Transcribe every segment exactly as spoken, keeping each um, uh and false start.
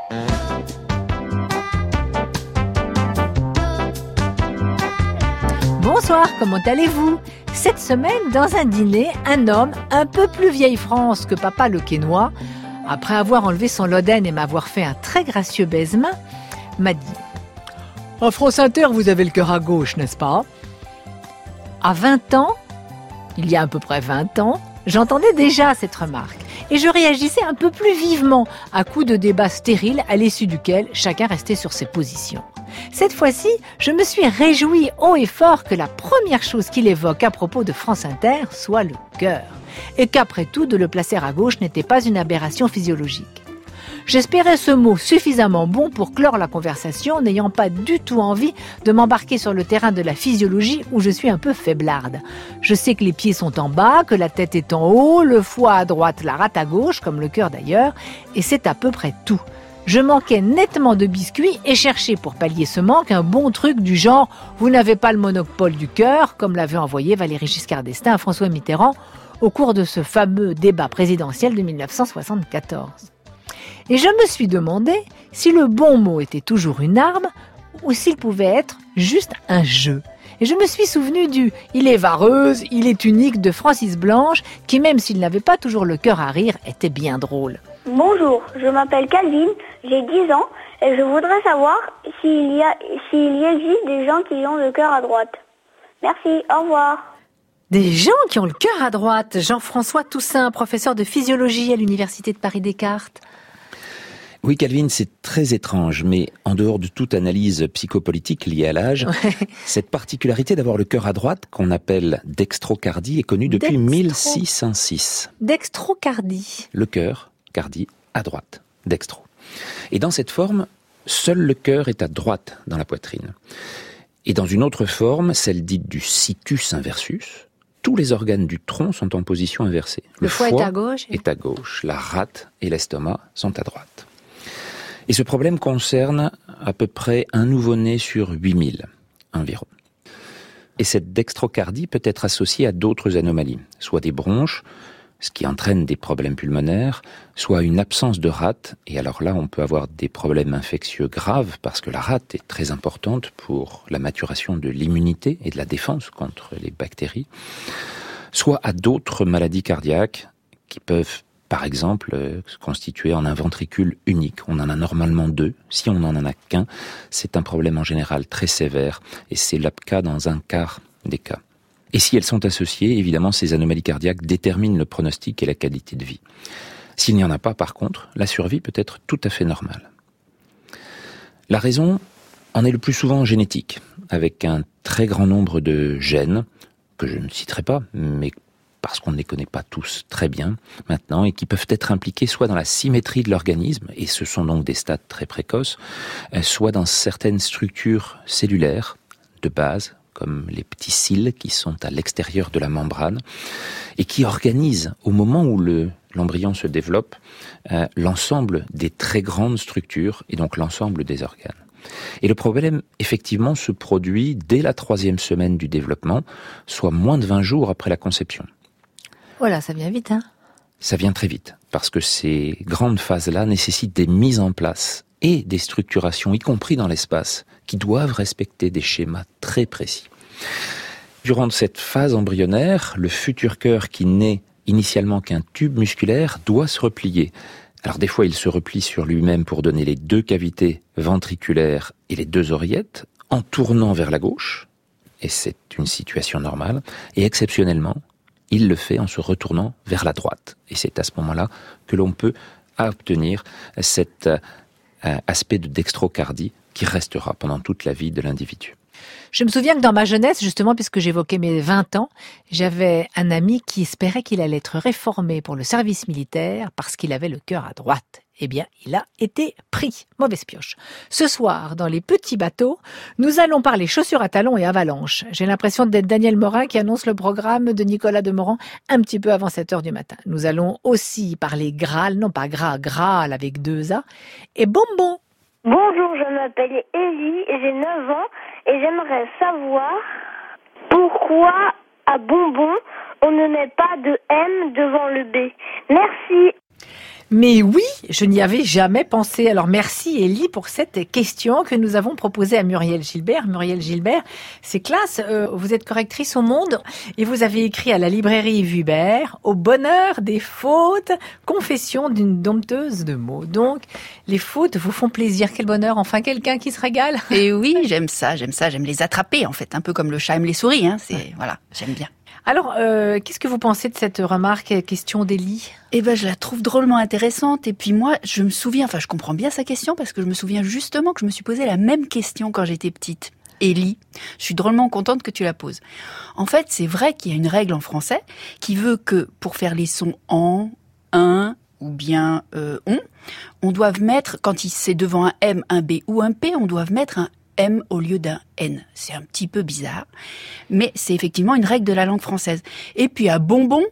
Bonsoir, comment allez-vous ? Cette semaine, dans un dîner, un homme, un peu plus vieille France que papa le Quénois, après avoir enlevé son loden et m'avoir fait un très gracieux baise-main, m'a dit « En France Inter, vous avez le cœur à gauche, n'est-ce pas ?» À vingt ans, il y a à peu près vingt ans, j'entendais déjà cette remarque et je réagissais un peu plus vivement à coups de débats stériles à l'issue duquel chacun restait sur ses positions. Cette fois-ci, je me suis réjouie haut et fort que la première chose qu'il évoque à propos de France Inter soit le cœur, et qu'après tout, de le placer à gauche n'était pas une aberration physiologique. J'espérais ce mot suffisamment bon pour clore la conversation, n'ayant pas du tout envie de m'embarquer sur le terrain de la physiologie où je suis un peu faiblarde. Je sais que les pieds sont en bas, que la tête est en haut, le foie à droite, la rate à gauche, comme le cœur d'ailleurs, et c'est à peu près tout. Je manquais nettement de biscuits et cherchais pour pallier ce manque un bon truc du genre « Vous n'avez pas le monopole du cœur », comme l'avait envoyé Valéry Giscard d'Estaing à François Mitterrand au cours de ce fameux débat présidentiel de dix-neuf cent soixante-quatorze. Et je me suis demandé si le bon mot était toujours une arme ou s'il pouvait être juste un jeu. Et je me suis souvenu du « Il est vareuse, il est unique » de Francis Blanche, qui même s'il n'avait pas toujours le cœur à rire, était bien drôle. Bonjour, je m'appelle Calvin, j'ai dix ans et je voudrais savoir s'il y a, s'il y existe des gens qui ont le cœur à droite. Merci, au revoir. Des gens qui ont le cœur à droite. Jean-François Toussaint, professeur de physiologie à l'Université de Paris-Descartes. Oui, Calvin, c'est très étrange, mais en dehors de toute analyse psychopolitique liée à l'âge, ouais. Cette particularité d'avoir le cœur à droite, qu'on appelle dextrocardie, est connue depuis Dextro... mille six cent six. Dextrocardie. Le cœur, cardie, à droite, dextro. Et dans cette forme, seul le cœur est à droite dans la poitrine. Et dans une autre forme, celle dite du situs inversus, tous les organes du tronc sont en position inversée. Le, le foie, foie est à gauche. est à gauche, la rate et l'estomac sont à droite. Et ce problème concerne à peu près un nouveau-né sur huit mille environ. Et cette dextrocardie peut être associée à d'autres anomalies, soit des bronches, ce qui entraîne des problèmes pulmonaires, soit une absence de rate, et alors là on peut avoir des problèmes infectieux graves, parce que la rate est très importante pour la maturation de l'immunité et de la défense contre les bactéries, soit à d'autres maladies cardiaques qui peuvent par exemple, se constituer en un ventricule unique. On en a normalement deux. Si on n'en a qu'un, c'est un problème en général très sévère, et c'est le cas dans un quart des cas. Et si elles sont associées, évidemment, ces anomalies cardiaques déterminent le pronostic et la qualité de vie. S'il n'y en a pas, par contre, la survie peut être tout à fait normale. La raison en est le plus souvent génétique, avec un très grand nombre de gènes, que je ne citerai pas, mais parce qu'on ne les connaît pas tous très bien maintenant, et qui peuvent être impliqués soit dans la symétrie de l'organisme, et ce sont donc des stades très précoces, soit dans certaines structures cellulaires de base, comme les petits cils qui sont à l'extérieur de la membrane, et qui organisent, au moment où le, l'embryon se développe, euh, l'ensemble des très grandes structures, et donc l'ensemble des organes. Et le problème, effectivement, se produit dès la troisième semaine du développement, soit moins de vingt jours après la conception. Voilà, ça vient vite, hein ? Ça vient très vite, parce que ces grandes phases-là nécessitent des mises en place et des structurations, y compris dans l'espace, qui doivent respecter des schémas très précis. Durant cette phase embryonnaire, le futur cœur qui n'est initialement qu'un tube musculaire doit se replier. Alors des fois, il se replie sur lui-même pour donner les deux cavités ventriculaires et les deux oreillettes, en tournant vers la gauche, et c'est une situation normale, et exceptionnellement, il le fait en se retournant vers la droite. Et c'est à ce moment-là que l'on peut obtenir cet euh, aspect de dextrocardie qui restera pendant toute la vie de l'individu. Je me souviens que dans ma jeunesse, justement, puisque j'évoquais mes vingt ans, j'avais un ami qui espérait qu'il allait être réformé pour le service militaire parce qu'il avait le cœur à droite. Eh bien, il a été pris. Mauvaise pioche. Ce soir, dans les petits bateaux, nous allons parler chaussures à talons et avalanche. J'ai l'impression d'être Daniel Morin qui annonce le programme de Nicolas Demorand un petit peu avant sept heures du matin. Nous allons aussi parler Graal, non pas gras, Graal avec deux A, et bonbon. Bonjour, je m'appelle Élie et j'ai neuf ans et j'aimerais savoir pourquoi à bonbon on ne met pas de M devant le B. Merci. Mais oui, je n'y avais jamais pensé. Alors merci Élie pour cette question que nous avons proposée à Muriel Gilbert. Muriel Gilbert, c'est classe, euh, vous êtes correctrice au Monde et vous avez écrit à la librairie Vuibert « Au bonheur des fautes, confession d'une dompteuse de mots ». Donc, les fautes vous font plaisir. Quel bonheur, enfin quelqu'un qui se régale. Et oui, j'aime ça, j'aime ça, j'aime les attraper en fait, un peu comme le chat aime les souris, hein. C'est, ouais. Voilà, j'aime bien. Alors, euh, qu'est-ce que vous pensez de cette remarque, question d'Élie ? Eh ben, je la trouve drôlement intéressante. Et puis moi, je me souviens, enfin, je comprends bien sa question parce que je me souviens justement que je me suis posé la même question quand j'étais petite. Élie, je suis drôlement contente que tu la poses. En fait, c'est vrai qu'il y a une règle en français qui veut que pour faire les sons en, un ou bien euh, on, on doit mettre, quand c'est devant un M, un B ou un P, on doit mettre un M au lieu d'un N. C'est un petit peu bizarre, mais c'est effectivement une règle de la langue française. Et puis à bonbon,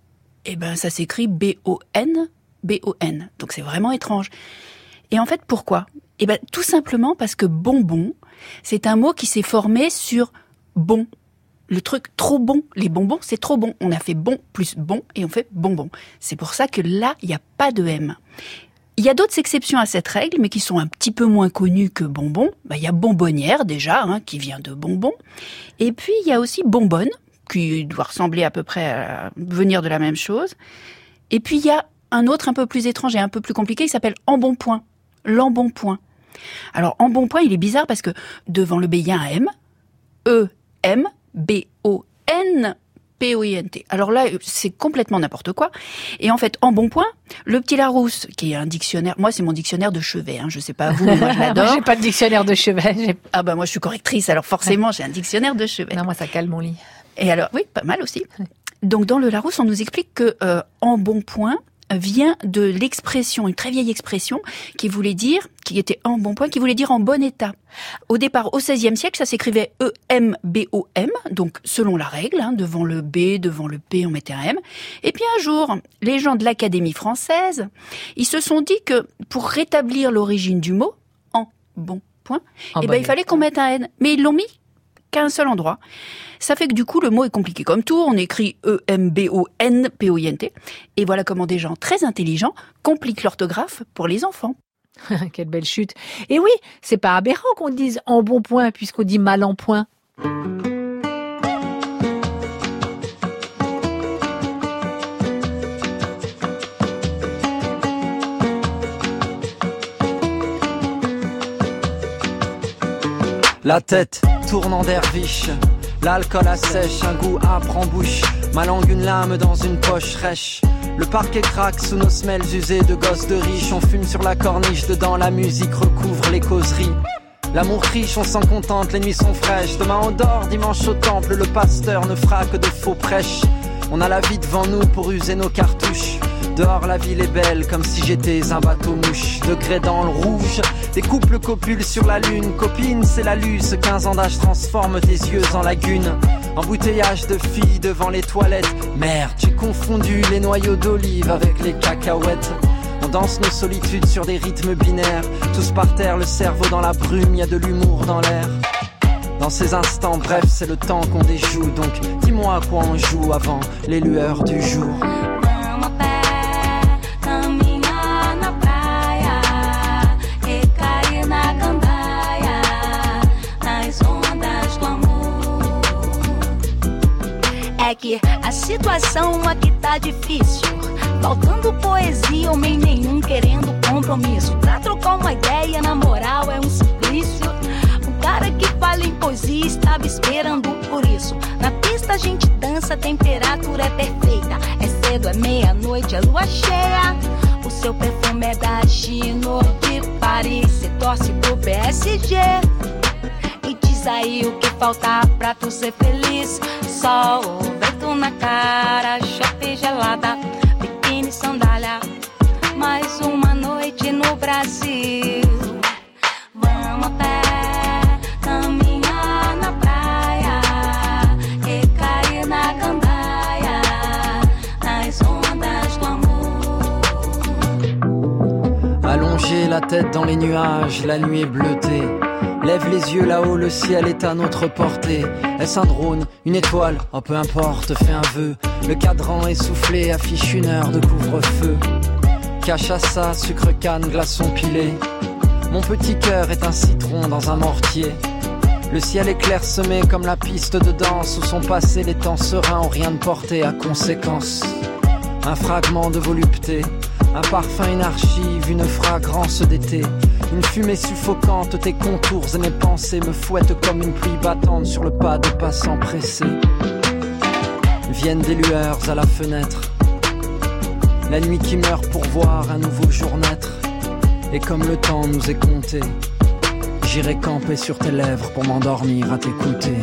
eh ben ça s'écrit B O N, B O N. Donc c'est vraiment étrange. Et en fait, pourquoi ? Eh ben tout simplement parce que bonbon, c'est un mot qui s'est formé sur bon. Le truc trop bon, les bonbons, c'est trop bon. On a fait bon plus bon et on fait bonbon. C'est pour ça que là, il n'y a pas de M. Il y a d'autres exceptions à cette règle, mais qui sont un petit peu moins connues que bonbon. Ben, il y a bonbonnière, déjà, hein, qui vient de bonbon. Et puis, il y a aussi bonbonne, qui doit ressembler à peu près à venir de la même chose. Et puis, il y a un autre un peu plus étrange et un peu plus compliqué, qui s'appelle embonpoint. L'embonpoint. Alors, embonpoint, il est bizarre parce que devant le B, il y a un M. E, M, B, O, N, P O I N T. Alors là, c'est complètement n'importe quoi. Et en fait, embonpoint, le petit Larousse, qui est un dictionnaire, moi c'est mon dictionnaire de chevet, hein, je sais pas vous, mais moi je l'adore. Moi, j'ai pas de dictionnaire de chevet. J'ai... Ah bah moi je suis correctrice, alors forcément j'ai un dictionnaire de chevet. Non, moi ça cale mon lit. Et alors, oui, pas mal aussi. Donc dans le Larousse, on nous explique que euh, embonpoint vient de l'expression, une très vieille expression, qui voulait dire, qui était embonpoint, qui voulait dire en bon état. Au départ, au seizième siècle, ça s'écrivait E M B O M, donc selon la règle, hein, devant le B, devant le P, on mettait un M. Et puis un jour, les gens de l'Académie française, ils se sont dit que pour rétablir l'origine du mot, en bon point, eh ben, il fallait qu'on mette un N. Mais ils l'ont mis qu'à un seul endroit. Ça fait que du coup, le mot est compliqué comme tout. On écrit E M B O N P O I N T. Et voilà comment des gens très intelligents compliquent l'orthographe pour les enfants. Quelle belle chute. Et oui, c'est pas aberrant qu'on dise en bon point puisqu'on dit mal en point. La tête tourne en derviche, l'alcool assèche, un goût âpre en bouche, ma langue une lame dans une poche rêche. Le parquet craque sous nos semelles usées de gosses de riches, on fume sur la corniche, dedans la musique recouvre les causeries. L'amour riche, on s'en contente, les nuits sont fraîches, demain on dort, dimanche au temple, le pasteur ne fera que de faux prêches. On a la vie devant nous pour user nos cartouches. Dehors la ville est belle comme si j'étais un bateau mouche. Degrés dans le rouge, des couples copulent sur la lune. Copine c'est la luce, quinze ans d'âge transforme tes yeux en lagune. Embouteillage de filles devant les toilettes. Merde, j'ai confondu les noyaux d'olive avec les cacahuètes. On danse nos solitudes sur des rythmes binaires. Tous par terre, le cerveau dans la brume, y a de l'humour dans l'air. Dans ces instants, bref, c'est le temps qu'on déjoue. Donc dis-moi à quoi on joue avant les lueurs du jour. É que a situação aqui tá difícil, faltando poesia, homem nenhum querendo compromisso. Pra trocar uma ideia, na moral, é um suplício. O cara que fala em poesia estava esperando por isso. Na pista a gente dança, a temperatura é perfeita. É cedo, é meia-noite, é lua cheia. O seu perfume é da Chino de Paris. Cê torce pro P S G. E diz aí o que falta pra tu ser feliz. Sol, vento na cara, chope gelada, biquíni, sandália. Mais uma noite no Brasil. Vamos a pé, caminhar na praia e cair na gandaia, nas ondas do amor. Allongé la tête dans les nuages, la nuit est bleutée. Lève les yeux là-haut, le ciel est à notre portée. Est-ce un drone, une étoile? Oh peu importe, fais un vœu. Le cadran essoufflé affiche une heure de couvre-feu. Cachaça, sucre canne, glaçon pilé. Mon petit cœur est un citron dans un mortier. Le ciel est clairsemé comme la piste de danse où sont passés les temps sereins ont rien de porté à conséquence. Un fragment de volupté, un parfum, une archive, une fragrance d'été. Une fumée suffocante, tes contours et mes pensées me fouettent comme une pluie battante sur le pas de passants pressés. Viennent des lueurs à la fenêtre, la nuit qui meurt pour voir un nouveau jour naître. Et comme le temps nous est compté, j'irai camper sur tes lèvres pour m'endormir à t'écouter.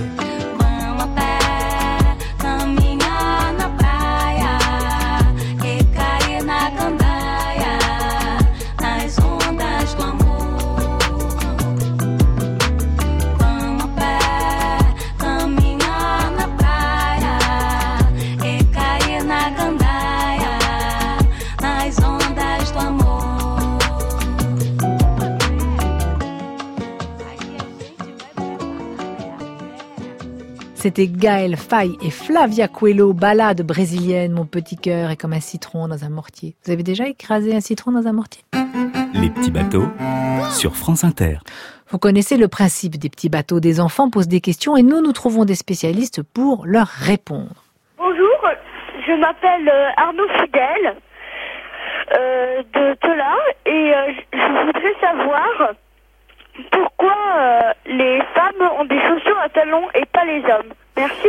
C'était Gaël Faye et Flavia Coelho, ballade brésilienne, Mon petit cœur est comme un citron dans un mortier. Vous avez déjà écrasé un citron dans un mortier ? Les petits bateaux sur France Inter. Vous connaissez le principe des petits bateaux. Des enfants posent des questions et nous, nous trouvons des spécialistes pour leur répondre. Bonjour, je m'appelle Arnaud Fidèle euh, de Tela et euh, je voudrais savoir pourquoi euh, les femmes ont des chaussures à talons et pas les hommes. Merci.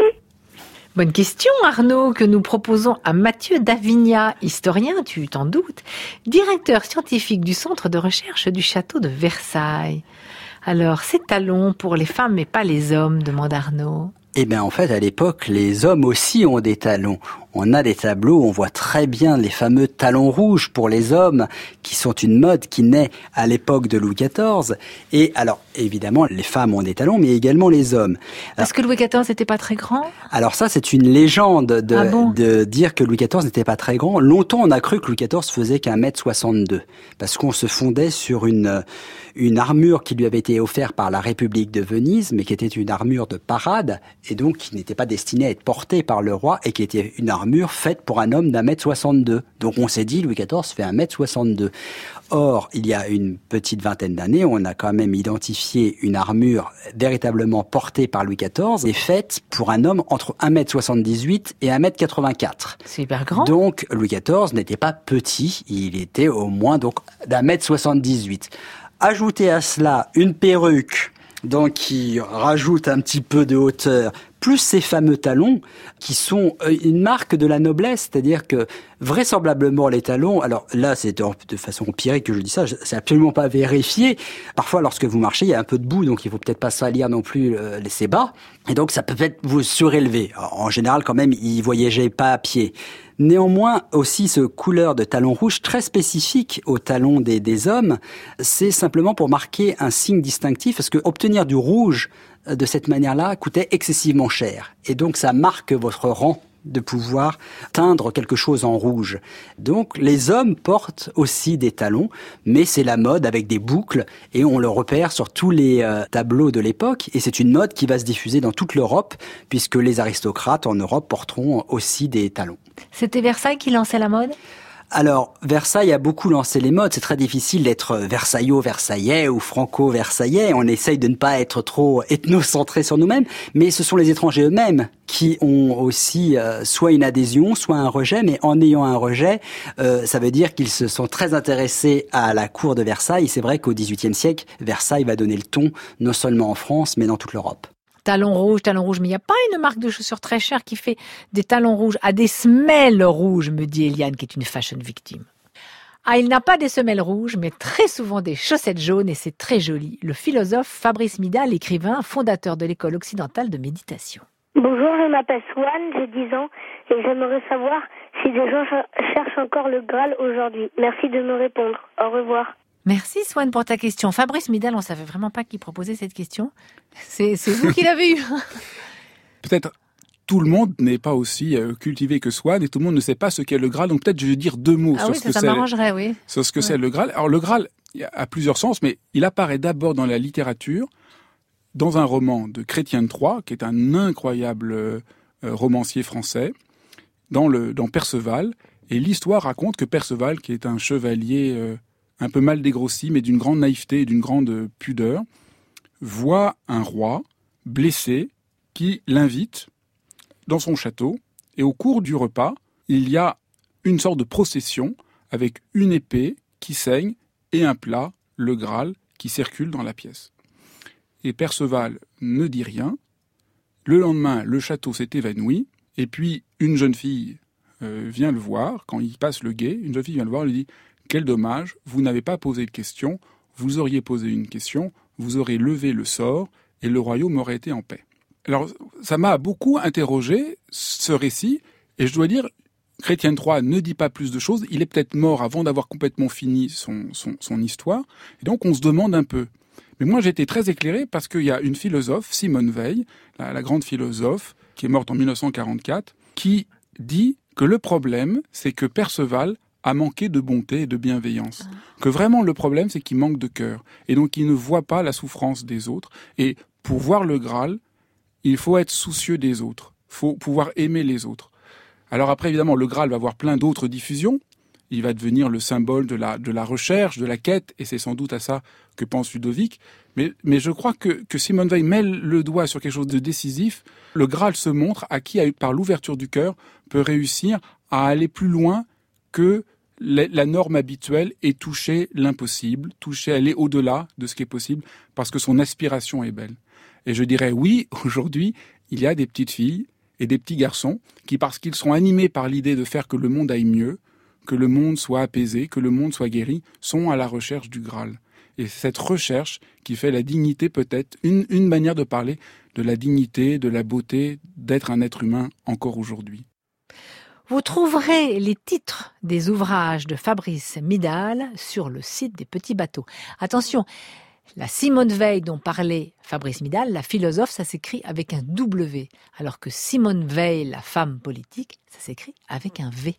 Bonne question, Arnaud, que nous proposons à Mathieu Davignat, historien, tu t'en doutes, directeur scientifique du centre de recherche du château de Versailles. Alors, ces talons pour les femmes mais pas les hommes, demande Arnaud. Eh bien, en fait, à l'époque, les hommes aussi ont des talons. On a des tableaux où on voit très bien les fameux talons rouges pour les hommes, qui sont une mode qui naît à l'époque de Louis quatorze. Et alors, évidemment, les femmes ont des talons, mais également les hommes. Alors, Parce que Louis quatorze n'était pas très grand ? Alors ça, c'est une légende de, ah bon de dire que Louis quatorze n'était pas très grand. Longtemps, on a cru que Louis quatorze faisait qu'un mètre soixante-deux, parce qu'on se fondait sur une, une armure qui lui avait été offerte par la République de Venise, mais qui était une armure de parade, et donc qui n'était pas destinée à être portée par le roi, et qui était une armure faite pour un homme d'un mètre soixante-deux. Donc on s'est dit, Louis quatorze fait un mètre soixante-deux. Or, il y a une petite vingtaine d'années, on a quand même identifié une armure véritablement portée par Louis quatorze et faite pour un homme entre un mètre soixante-dix-huit et un mètre quatre-vingt-quatre. C'est hyper grand. Donc, Louis quatorze n'était pas petit, il était au moins donc d'un mètre soixante-dix-huit. Ajoutez à cela une perruque, donc qui rajoute un petit peu de hauteur, plus ces fameux talons qui sont une marque de la noblesse, c'est-à-dire que vraisemblablement les talons, alors là c'est de façon empirique que je dis ça, c'est absolument pas vérifié. Parfois lorsque vous marchez, il y a un peu de boue, donc il faut peut-être pas salir non plus euh, ses bas, et donc ça peut peut-être vous surélever. En général quand même, ils voyageaient pas à pied. Néanmoins, aussi ce couleur de talon rouge très spécifique au talon des, des hommes, c'est simplement pour marquer un signe distinctif, parce que obtenir du rouge de cette manière-là coûtait excessivement cher. Et donc ça marque votre rang de pouvoir teindre quelque chose en rouge. Donc les hommes portent aussi des talons, mais c'est la mode avec des boucles, et on le repère sur tous les euh, tableaux de l'époque, et c'est une mode qui va se diffuser dans toute l'Europe, puisque les aristocrates en Europe porteront aussi des talons. C'était Versailles qui lançait la mode ? Alors, Versailles a beaucoup lancé les modes. C'est très difficile d'être versaillo-versaillais ou franco-versaillais. On essaye de ne pas être trop ethnocentré sur nous-mêmes, mais ce sont les étrangers eux-mêmes qui ont aussi euh, soit une adhésion, soit un rejet. Mais en ayant un rejet, euh, ça veut dire qu'ils se sont très intéressés à la cour de Versailles. C'est vrai qu'au dix-huitième siècle, Versailles va donner le ton, non seulement en France, mais dans toute l'Europe. Talons rouges, talons rouges, mais il n'y a pas une marque de chaussures très chère qui fait des talons rouges à des semelles rouges, me dit Eliane, qui est une fashion victime. Ah, il n'a pas des semelles rouges, mais très souvent des chaussettes jaunes, et c'est très joli. Le philosophe Fabrice Midal, écrivain, fondateur de l'école occidentale de méditation. Bonjour, je m'appelle Swan, j'ai dix ans, et j'aimerais savoir si des gens cherchent encore le Graal aujourd'hui. Merci de me répondre. Au revoir. Merci Swan pour ta question. Fabrice Midal, on ne savait vraiment pas qui proposait cette question. C'est, c'est vous qui l'avez eu. Peut-être tout le monde n'est pas aussi euh, cultivé que Swan et tout le monde ne sait pas ce qu'est le Graal. Donc peut-être je vais dire deux mots ah sur oui, ce ça, que ça c'est. m'arrangerait, oui. Sur ce que ouais. c'est le Graal. Alors le Graal a plusieurs sens, mais il apparaît d'abord dans la littérature, dans un roman de Chrétien de Troyes, qui est un incroyable euh, romancier français, dans, le, dans Perceval. Et l'histoire raconte que Perceval, qui est un chevalier euh, un peu mal dégrossi, mais d'une grande naïveté et d'une grande pudeur, voit un roi blessé qui l'invite dans son château. Et au cours du repas, il y a une sorte de procession avec une épée qui saigne et un plat, le Graal, qui circule dans la pièce. Et Perceval ne dit rien. Le lendemain, le château s'est évanoui. Et puis, une jeune fille euh, vient le voir, quand il passe le guet, une jeune fille vient le voir et lui dit « Quel dommage, vous n'avez pas posé de question, vous auriez posé une question, vous aurez levé le sort et le royaume aurait été en paix. » Alors, ça m'a beaucoup interrogé, ce récit, et je dois dire, Chrétien trois ne dit pas plus de choses, il est peut-être mort avant d'avoir complètement fini son, son, son histoire, et donc on se demande un peu. Mais moi, j'ai été très éclairé parce qu'il y a une philosophe, Simone Veil, la, la grande philosophe, qui est morte en mille neuf cent quarante-quatre, qui dit que le problème, c'est que Perceval a manqué de bonté et de bienveillance. Ah. Que vraiment, le problème, c'est qu'il manque de cœur. Et donc, il ne voit pas la souffrance des autres. Et pour voir le Graal, il faut être soucieux des autres. Il faut pouvoir aimer les autres. Alors après, évidemment, le Graal va avoir plein d'autres diffusions. Il va devenir le symbole de la, de la recherche, de la quête, et c'est sans doute à ça que pense Ludovic. Mais, mais je crois que, que Simone Veil met le doigt sur quelque chose de décisif. Le Graal se montre à qui, par l'ouverture du cœur, peut réussir à aller plus loin que la, la norme habituelle et toucher l'impossible, toucher, aller au-delà de ce qui est possible, parce que son aspiration est belle. Et je dirais, oui, aujourd'hui, il y a des petites filles et des petits garçons qui, parce qu'ils sont animés par l'idée de faire que le monde aille mieux, que le monde soit apaisé, que le monde soit guéri, sont à la recherche du Graal. Et c'est cette recherche qui fait la dignité, peut-être, une, une manière de parler de la dignité, de la beauté, d'être un être humain encore aujourd'hui. Vous trouverez les titres des ouvrages de Fabrice Midal sur le site des Petits Bateaux. Attention, la Simone Veil dont parlait Fabrice Midal, la philosophe, ça s'écrit avec un W, alors que Simone Veil, la femme politique, ça s'écrit avec un V.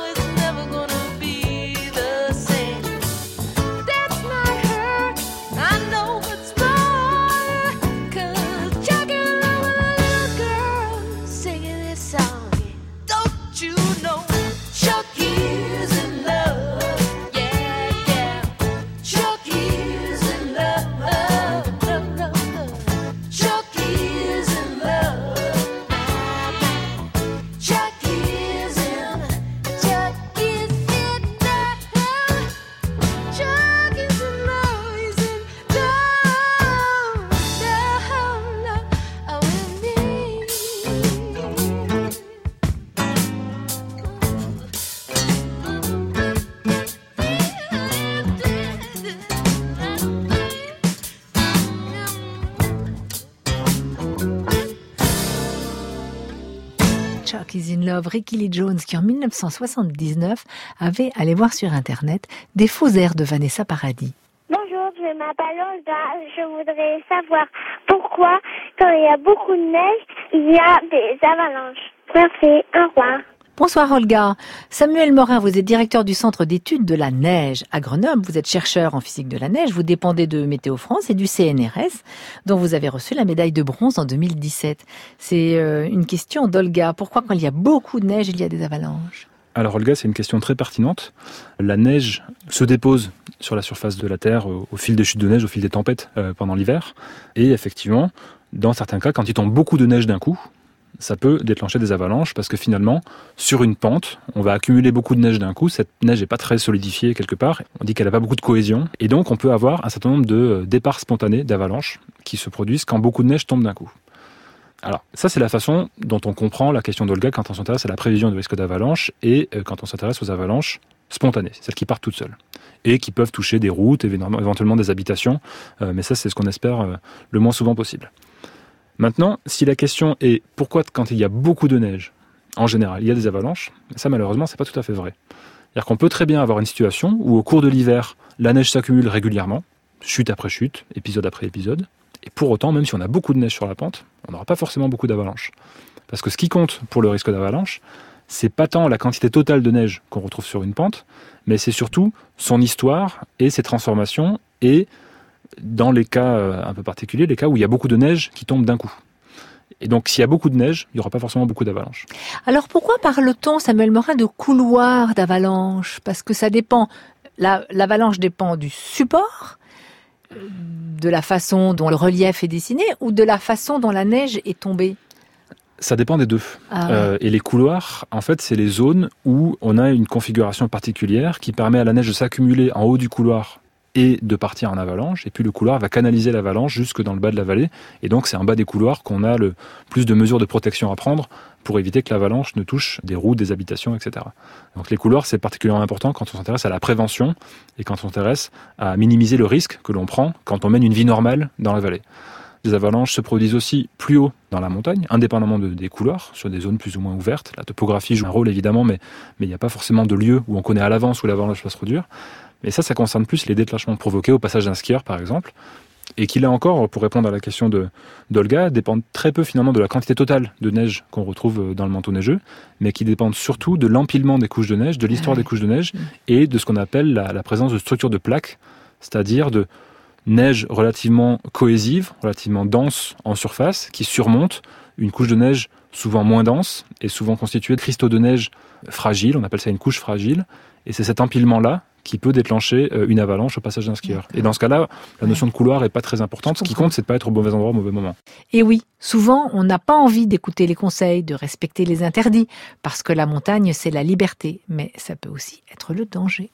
I Is in Love, Ricky Lee Jones, qui en dix-neuf cent soixante-dix-neuf avait, allez voir sur Internet, des faux airs de Vanessa Paradis. Bonjour, je m'appelle Olga. Je voudrais savoir pourquoi, quand il y a beaucoup de neige, il y a des avalanches. Merci, au revoir. Bonsoir Olga. Samuel Morin, vous êtes directeur du Centre d'études de la neige à Grenoble. Vous êtes chercheur en physique de la neige. Vous dépendez de Météo France et du C N R S, dont vous avez reçu la médaille de bronze en deux mille dix-sept. C'est euh, une question d'Olga. Pourquoi quand il y a beaucoup de neige, il y a des avalanches ? Alors Olga, c'est une question très pertinente. La neige se dépose sur la surface de la Terre au, au fil des chutes de neige, au fil des tempêtes euh, pendant l'hiver. Et effectivement, dans certains cas, quand il tombe beaucoup de neige d'un coup, ça peut déclencher des avalanches parce que finalement, sur une pente, on va accumuler beaucoup de neige d'un coup. Cette neige n'est pas très solidifiée quelque part. On dit qu'elle n'a pas beaucoup de cohésion. Et donc, on peut avoir un certain nombre de départs spontanés d'avalanches qui se produisent quand beaucoup de neige tombe d'un coup. Alors, ça, c'est la façon dont on comprend la question d'Olga quand on s'intéresse à la prévision du risque d'avalanche et quand on s'intéresse aux avalanches spontanées, celles qui partent toutes seules et qui peuvent toucher des routes, éventuellement des habitations. Mais ça, c'est ce qu'on espère le moins souvent possible. Maintenant, si la question est pourquoi quand il y a beaucoup de neige, en général, il y a des avalanches, ça malheureusement, c'est pas tout à fait vrai. C'est-à-dire qu'on peut très bien avoir une situation où au cours de l'hiver, la neige s'accumule régulièrement, chute après chute, épisode après épisode, et pour autant, même si on a beaucoup de neige sur la pente, on n'aura pas forcément beaucoup d'avalanches. Parce que ce qui compte pour le risque d'avalanche, c'est pas tant la quantité totale de neige qu'on retrouve sur une pente, mais c'est surtout son histoire et ses transformations et dans les cas un peu particuliers, les cas où il y a beaucoup de neige qui tombe d'un coup. Et donc, s'il y a beaucoup de neige, il n'y aura pas forcément beaucoup d'avalanches. Alors, pourquoi parle-t-on, Samuel Morin, de couloir d'avalanche ? Parce que ça dépend, la, l'avalanche dépend du support, de la façon dont le relief est dessiné, ou de la façon dont la neige est tombée ? Ça dépend des deux. Ah ouais. euh, et les couloirs, en fait, c'est les zones où on a une configuration particulière qui permet à la neige de s'accumuler en haut du couloir et de partir en avalanche, et puis le couloir va canaliser l'avalanche jusque dans le bas de la vallée, et donc c'est en bas des couloirs qu'on a le plus de mesures de protection à prendre pour éviter que l'avalanche ne touche des routes, des habitations, et cetera. Donc les couloirs, c'est particulièrement important quand on s'intéresse à la prévention, et quand on s'intéresse à minimiser le risque que l'on prend quand on mène une vie normale dans la vallée. Les avalanches se produisent aussi plus haut dans la montagne, indépendamment de, des couloirs, sur des zones plus ou moins ouvertes. La topographie joue un rôle évidemment, mais mais il n'y a pas forcément de lieu où on connaît à l'avance où l'avalanche va se produire. Mais ça, ça concerne plus les déclenchements provoqués au passage d'un skieur, par exemple, et qui, là encore, pour répondre à la question de, d'Olga, dépendent très peu finalement de la quantité totale de neige qu'on retrouve dans le manteau neigeux, mais qui dépendent surtout de l'empilement des couches de neige, de l'histoire ah oui. des couches de neige, et de ce qu'on appelle la, la présence de structures de plaques, c'est-à-dire de neige relativement cohésive, relativement dense en surface, qui surmonte une couche de neige souvent moins dense, et souvent constituée de cristaux de neige fragiles, on appelle ça une couche fragile, et c'est cet empilement-là qui peut déclencher une avalanche au passage d'un skieur. Et dans ce cas-là, la notion de couloir n'est pas très importante. Ce qui compte, c'est de ne pas être au mauvais endroit au mauvais moment. Et oui, souvent, on n'a pas envie d'écouter les conseils, de respecter les interdits, parce que la montagne, c'est la liberté. Mais ça peut aussi être le danger.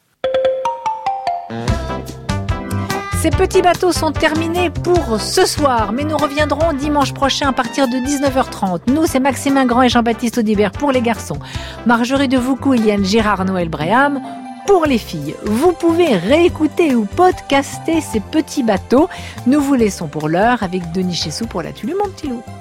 Ces petits bateaux sont terminés pour ce soir, mais nous reviendrons dimanche prochain à partir de dix-neuf heures trente. Nous, c'est Maxime Ingrand et Jean-Baptiste Audibert pour les garçons. Marjorie de Voucou, Eliane Girard, Noël Bréham pour les filles. Vous pouvez réécouter ou podcaster ces petits bateaux. Nous vous laissons pour l'heure avec Denis Chessou pour la Tulu, mon petit loup.